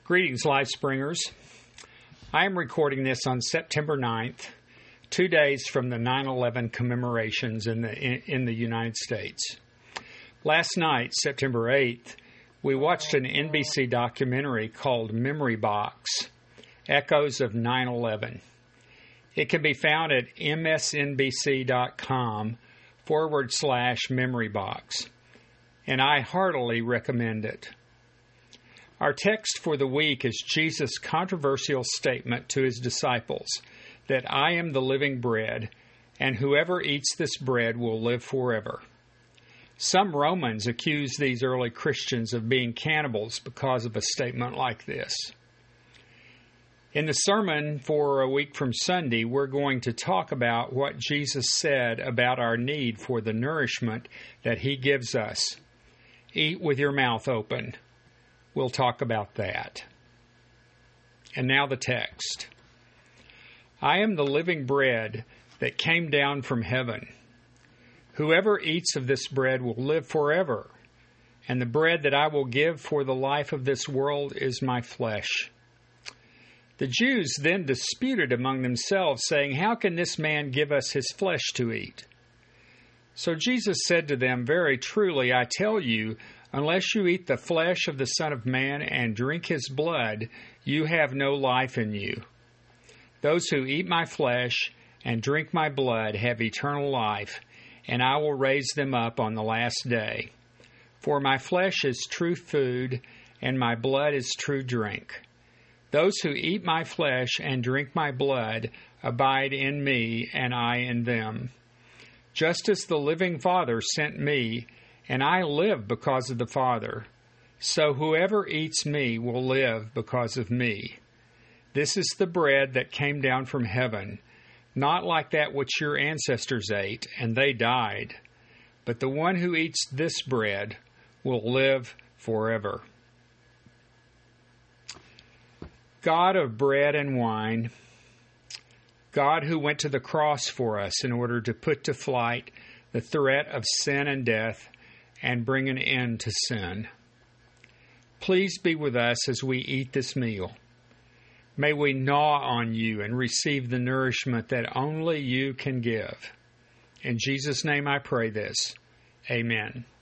Greetings, LifeSpringers. I am recording this on September 9th, 2 days from the 9/11 commemorations in the United States. Last night, September 8th, we watched an NBC documentary called Memory Box, Echoes of 9/11. It can be found at msnbc.com/memorybox, and I heartily recommend it. Our text for the week is Jesus' controversial statement to his disciples that I am the living bread, and whoever eats this bread will live forever. Some Romans accuse these early Christians of being cannibals because of a statement like this. In the sermon for a week from Sunday, we're going to talk about what Jesus said about our need for the nourishment that he gives us. Eat with your mouth open. We'll talk about that. And now the text. I am the living bread that came down from heaven. Whoever eats of this bread will live forever, and the bread that I will give for the life of this world is my flesh. The Jews then disputed among themselves, saying, How can this man give us his flesh to eat? So Jesus said to them, Very truly, I tell you, unless you eat the flesh of the Son of Man and drink his blood, you have no life in you. Those who eat my flesh and drink my blood have eternal life, and I will raise them up on the last day. For my flesh is true food, and my blood is true drink. Those who eat my flesh and drink my blood abide in me, and I in them. Just as the living Father sent me, and I live because of the Father, so whoever eats me will live because of me. This is the bread that came down from heaven, not like that which your ancestors ate, and they died. But the one who eats this bread will live forever. God of bread and wine, God who went to the cross for us in order to put to flight the threat of sin and death and bring an end to sin. Please be with us as we eat this meal. May we gnaw on you and receive the nourishment that only you can give. In Jesus' name I pray this. Amen.